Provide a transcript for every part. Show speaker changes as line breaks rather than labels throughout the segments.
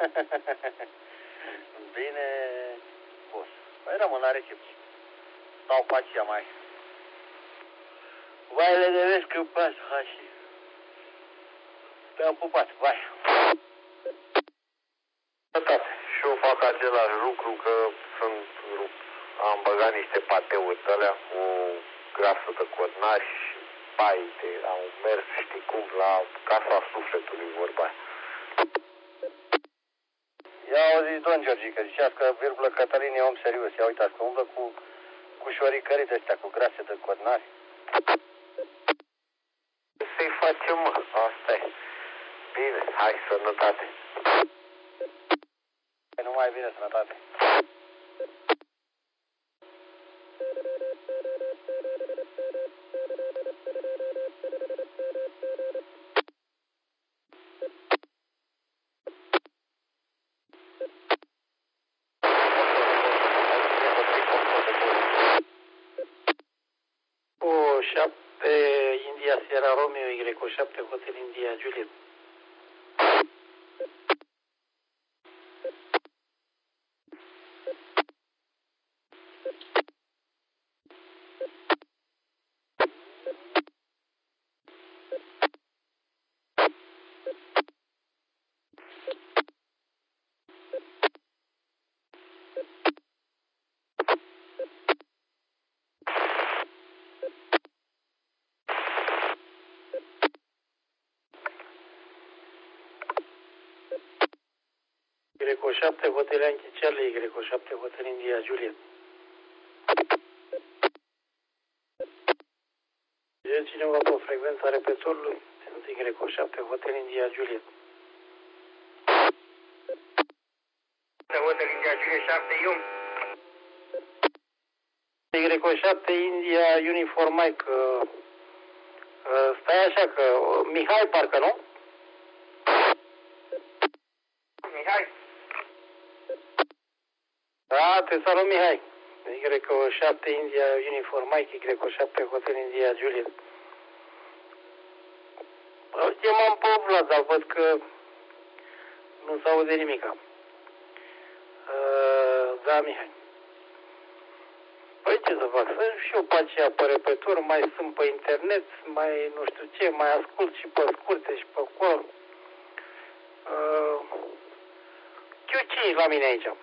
Bine, boss. Păi rămân la recepție. Stau pe aceea mai. Vaile de vezi că pasă, hai și... Te-am pupat, vai.
Și eu fac același lucru că sunt... Am băgat niște pateuri de alea cu grasă de codnaș și paite. Am mers, știi cum, la casa sufletului, vorba.
Ia auzi, domn Georgică, ziceați că virgulă Cătălin e om serios. Ia uitați că umblă cu șoricării de astea, cu grase de codnari.
Să-i facem, mă, asta e. Bine, hai, sănătate.
Nu mai bine, sănătate.
Cu 7 India Sierra Romeo, Y7 Hotel India Juliet. Y7 Hotel Yankee Charlie, Y7 Hotel India Juliet. E cineva pe frecvența repetorului, sunt Y7 Hotel India Juliet.
Hotel India Juliet 7 Ium.
Y7 India Uniform Mike. Stai așa că... Mihai parcă, nu?
Mihai.
Da, te salut, Mihai. Y7 India Uniform Mike, Y7 Hotel India Juliet. Îl chemam pe Vlad, dar văd că nu s-aude nimica. Da, Mihai. Păi ce să fac? Sunt și eu pe aceea pe repetor, mai sunt pe internet, mai nu știu ce, mai ascult și pe scurte și pe acolo. QC la mine aici.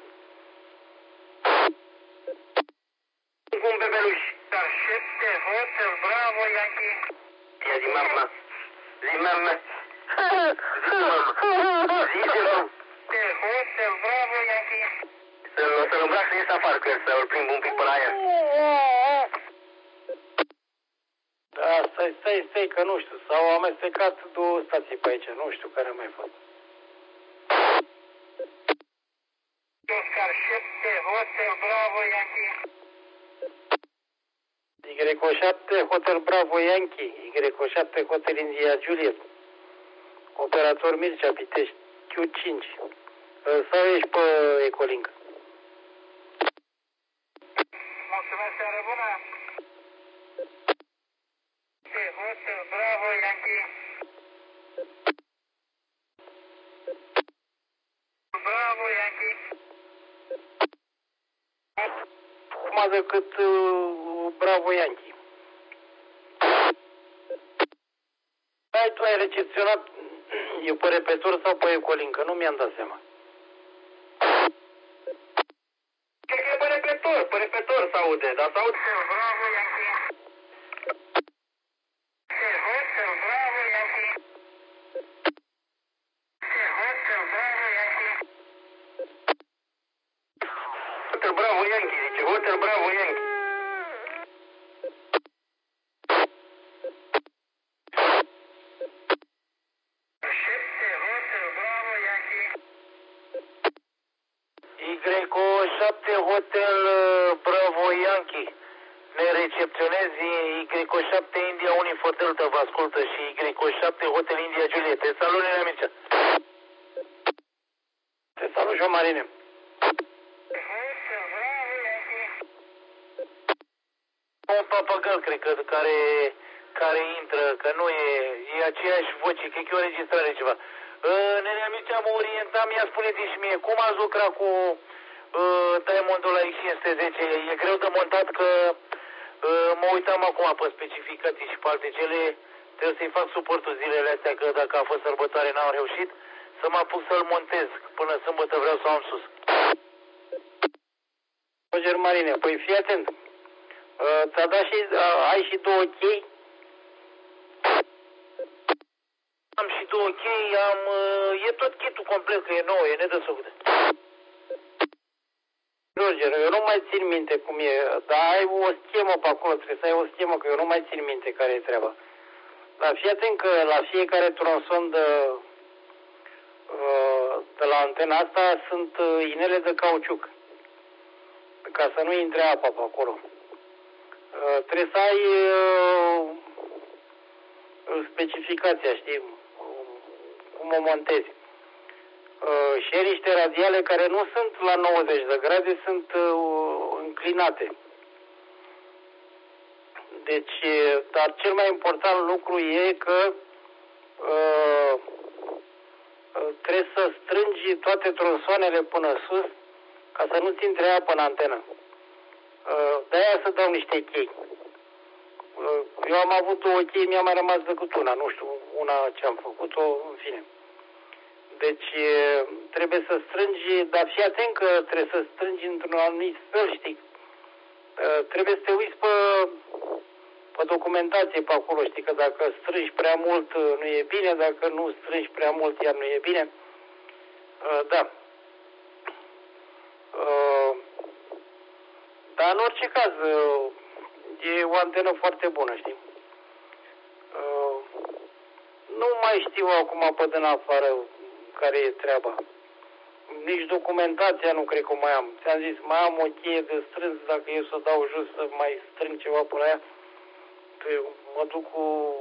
Un bebeluș. Dar 7 Hotel Bravo Yankee. Ia zi mama. Zi mama. Zi mama. Zi mama. Hotel Bravo Yankee. Să-l îmbrac să ies afară cu el, să-l plimb un pic pe la el.
Da, stai, că nu știu, s-au amestecat două stații pe aici, nu știu care a mai fost.
Oscar 7 Hotel Bravo Yankee.
Y7 Hotel Bravo Yankee, Y7 Hotel India Juliet. Operator Mircea Pitești, Q5. Sau ești pe Ecolink?
Mulțumesc, seară bună. Hotel Bravo Yankee. Bravo Yankee.
Acum decât Bravo Yankee. Hai, tu ai recepționat, e pe repetor sau pe Ecolink, că nu mi-am dat seama.
Cred că e pe repetor s-aude, dar s-aude. Bravo Yankee. Hotel Bravo Yankee. Hotel Bravo Yankee. Hotel Bravo Yankee, zice, Hotel Bravo Yankee.
Y7 Hotel Bravo Yankee. Ne recepționezi Y7 India Uniform Delta, vă ascultă, și Y7 Hotel India Juliet. Te salut, Nea Mircea. Te salut, João Marine. Un papagăl, cred că, care intră, că nu e aceeași voce, cred că e o înregistrare ceva. Nenea Mircea, mă orientam, ia spuneți și mie, cum ați lucrat cu Diamondul la X510? E greu de montat că mă uitam acum pe specificații și pe alte cele, trebuie să-i fac suportul zilele astea, că dacă a fost sărbătoare n-am reușit, să mă apuc să-l montez. Până sâmbătă vreau să o am sus.
Roger Marine, păi fii atent. Ți-a dat și, ai și 2 chei?
Am și 2 chei, e tot kitul complet, că e nou, e nedăsugtă.
Roger, eu nu mai țin minte cum e, dar ai o schemă pe acolo, trebuie să ai o schemă, că eu nu mai țin minte care e treaba. Dar fii atent că la fiecare tronson de la antena asta sunt inele de cauciuc, ca să nu intre apa pe acolo. Trebuie să ai specificația, știi, cum o montezi. Și ai niște radiale care nu sunt la 90 de grade, sunt înclinate. Deci, dar cel mai important lucru e că trebuie să strângi toate tronsoanele până sus ca să nu-ți intre apă în antenă. De-aia să dau niște chei. Eu am avut 2 chei, mi-a mai rămas decât una, nu știu, una ce am făcut-o, în fine. Deci trebuie să strângi, dar fii atent că trebuie să strângi într-un anumit fel, știi? Trebuie să te uiți pe documentație pe acolo, știi, că dacă strângi prea mult nu e bine, dacă nu strângi prea mult iar nu e bine. Da. Dar în orice caz, e o antenă foarte bună, știi? Nu mai știu acum pe din afară care e treaba. Nici documentația nu cred că mai am. Ți-am zis, mai am o cheie de strâns, dacă eu să dau jos să mai strâng ceva pe aia, mă duc cu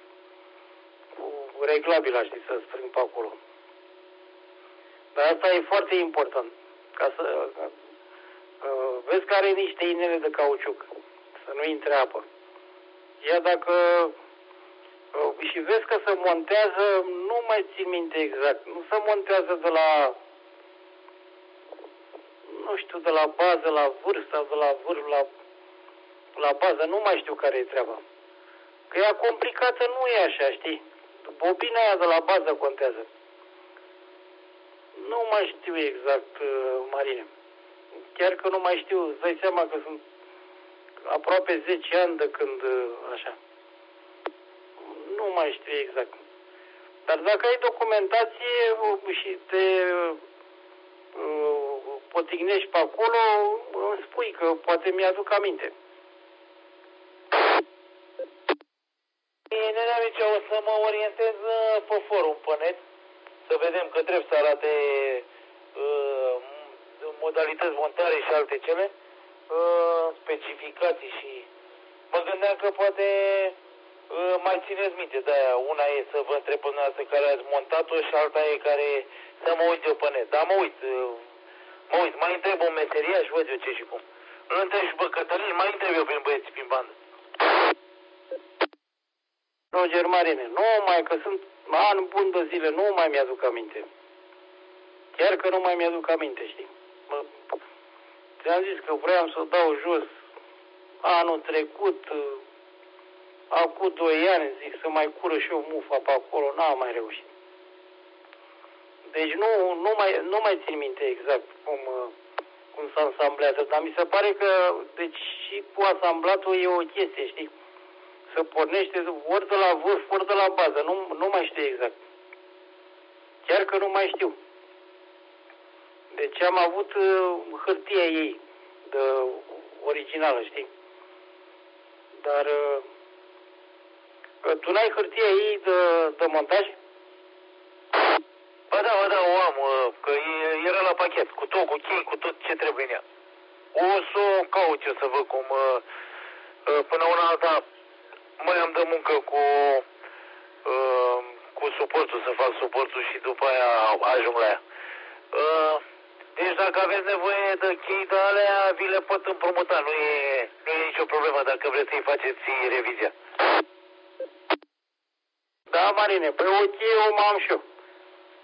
reglabila, știi, să strâng pe acolo. Dar asta e foarte important. Ca să vezi că are niște inele de cauciuc, să nu intre apă. Ia dacă și vezi că se montează, nu mai țin minte exact, nu se montează de la, nu știu, de la bază la vârf sau de la vârf la bază, nu mai știu care e treaba. Că ea complicată nu e așa, știi? Bobina aia de la bază contează. Nu mai știu exact, Marine. Chiar că nu mai știu, îți dai seama că sunt aproape 10 ani de când așa. Nu mai știu exact. Dar dacă ai documentație și te potignești pe acolo, îmi spui că poate mi-aduc aminte.
Nenea Mircea, o să mă orientez pe forum pe net, să vedem că trebuie să arate modalități montare și alte cele, specificații și mă gândeam că poate mai țineți minte de aia. Una e să vă întreb pe dumneavoastră care ați montat-o și alta e care să mă uit eu pe net. Dar mă uit, mai întreb un meseriaș și văd eu ce și cum. Îl întreb și pe Cătălin, mai întreb eu prin băieții prin bandă.
Roger Marine, nu mai, că sunt ani buni de zile, nu mai mi-aduc aminte. Chiar că nu mai mi-aduc aminte, știi? Ți-am zis că vreau să o dau jos anul trecut, acum 2 ani, zic să mai cură și eu mufa pe acolo, n-am mai reușit. Deci nu mai țin minte exact cum se asamblează, dar mi se pare că, deci și cu asamblatul e o chestie, știi? Să pornește ori de la vârf, ori de la bază, nu mai știu exact. Chiar că nu mai știu. Deci am avut hârtia ei, originală, știi? Dar tu n-ai hârtia ei de montaj?
Ba da, o am, că era la pachet, cu tot, cu chei, cu tot ce trebuie în ea. O să o caut eu să văd cum, până una alta, mai am de muncă cu suportul, să fac suportul și după aia ajung la ea. Deci dacă aveți nevoie de chei de alea, vi le pot împrumuta, nu e nicio problemă dacă vreți să-i faceți revizia.
Da, Marine, păi o cheie o am și eu.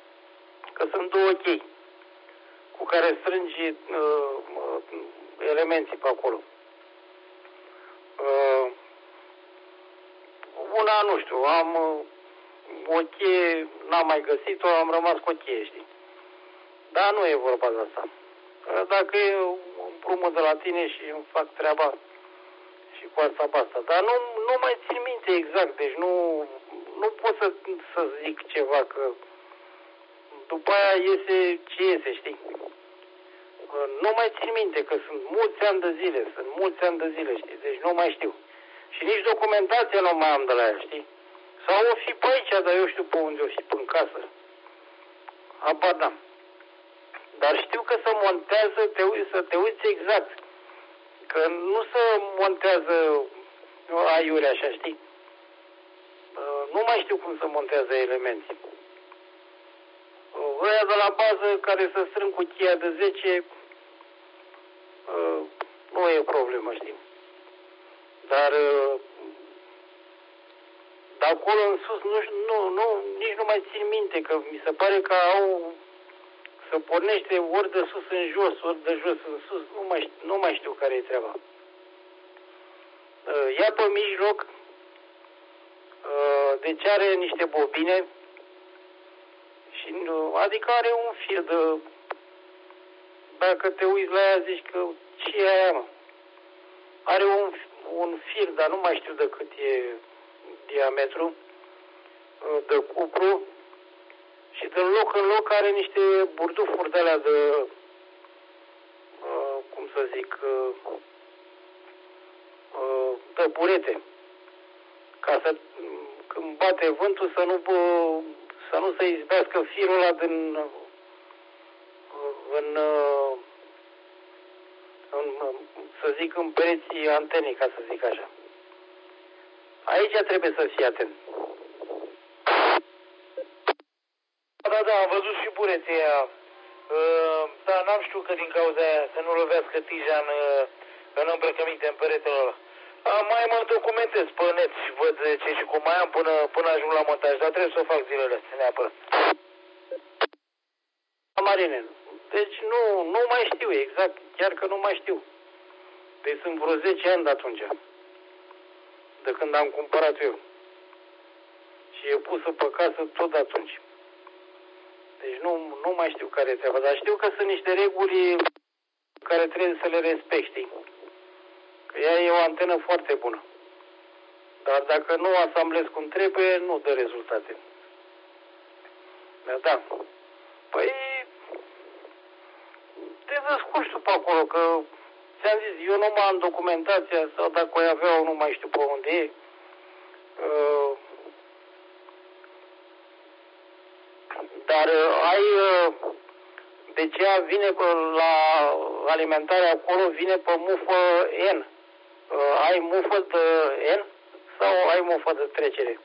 că sunt două chei cu care strângi elementii pe acolo. Una, nu știu, am o cheie, n-am mai găsit-o, am rămas cu o cheie, știi? Dar nu e vorba de asta. Dacă e împrumut de la tine și îmi fac treaba și cu asta, basta. Dar nu mai țin minte exact, deci nu pot să zic ceva, că după aia iese ce iese, știi? Nu mai țin minte, că sunt mulți ani de zile, știi? Deci nu mai știu. Și nici documentația nu mai am de la ea, știi? Sau o fi pe aici, dar eu știu pe unde o fi, pe în casă. Habar n-am. Dar știu că se montează, să te uiți exact. Că nu se montează aiure așa, știi? Nu mai știu cum se montează elemente. Ăia de la bază care se strâng cu cheia de 10, nu e o problemă, știi? Dar de acolo în sus, nici nu mai țin minte, că mi se pare că se pornește ori de sus în jos, ori de jos în sus, nu mai știu care e treaba. Ia pe mijloc, deci are niște bobine, și, adică are un fir de... Dacă te uiți la ea, zici că ce e aia, mă? Are un fir, dar nu mai știu de cât e diametru, de cupru, și de loc în loc are niște burdufuri de alea de, cum să zic, de burete. Ca să, când bate vântul, să nu se izbească firul ăla să zic, în pereții antenei, ca să zic așa. Aici trebuie să fii atent.
Da, am văzut și bureții aia. Da, n-am știut că din cauza aia să nu lovească tija în îmbrăcăminte, în peretele ăla. Mai mă documentez pe net și văd ce și cum mai am până ajung la montaj, dar trebuie să o fac zilele astea, neapărat.
Marine, deci nu mai știu exact, chiar că nu mai știu. Deci sunt vreo 10 ani de atunci, de când am cumpărat eu. Și e pusă pe casă tot de atunci. Deci nu mai știu care e treaba, dar știu că sunt niște reguli care trebuie să le respecti. Că ea e o antenă foarte bună. Dar dacă nu o asamblezi cum trebuie, nu dă rezultate. Da. Păi, te descurci tu pe acolo, că ți-am zis, eu nu mai am documentația, sau dacă o avea, nu mai știu pe unde e. Dar deci ea vine la alimentarea acolo, vine pe mufă N. Ai mufă de N sau ai mufă de trecere?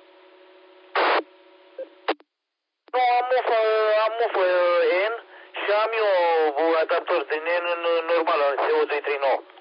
Nu, am mufă N și am eu adaptor de N în normal, în CO239.